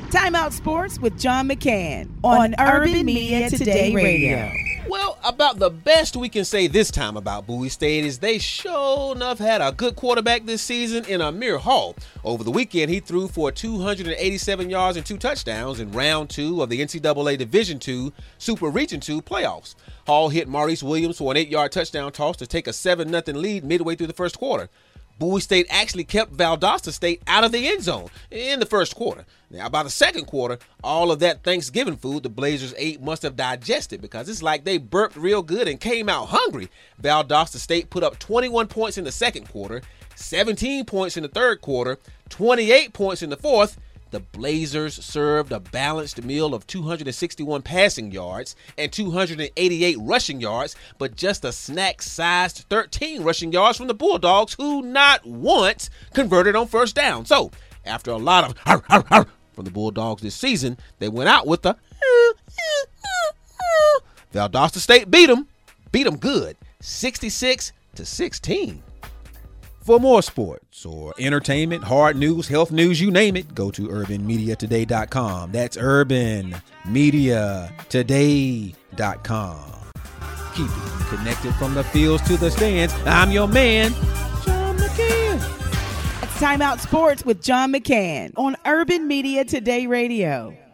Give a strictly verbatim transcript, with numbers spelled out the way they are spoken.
Timeout Sports with John McCann on, on Urban Media Today Radio. Well, about the best we can say this time about Bowie State is they sure enough had a good quarterback this season in Amir Hall. Over the weekend, he threw for two hundred eighty-seven yards and two touchdowns in round two of the N C double A Division two Super Region two playoffs. Hall hit Maurice Williams for an eight-yard touchdown toss to take a seven nothing lead midway through the first quarter. Bowie State actually kept Valdosta State out of the end zone in the first quarter. Now, by the second quarter, all of that Thanksgiving food the Blazers ate must have digested because it's like they burped real good and came out hungry. Valdosta State put up twenty-one points in the second quarter, seventeen points in the third quarter, twenty-eight points in the fourth. The Blazers served a balanced meal of two hundred sixty-one passing yards and two hundred eighty-eight rushing yards, but just a snack-sized thirteen rushing yards from the Bulldogs, who not once converted on first down. So, after a lot of arr, arr, arr from the Bulldogs this season, they went out with the Valdosta State beat them, beat them good, sixty-six to sixteen. For more sports or entertainment, hard news, health news, you name it, go to urban media today dot com. That's urban media today dot com. Keep it connected from the fields to the stands. I'm your man, John McCann. It's Timeout Sports with John McCann on Urban Media Today Radio.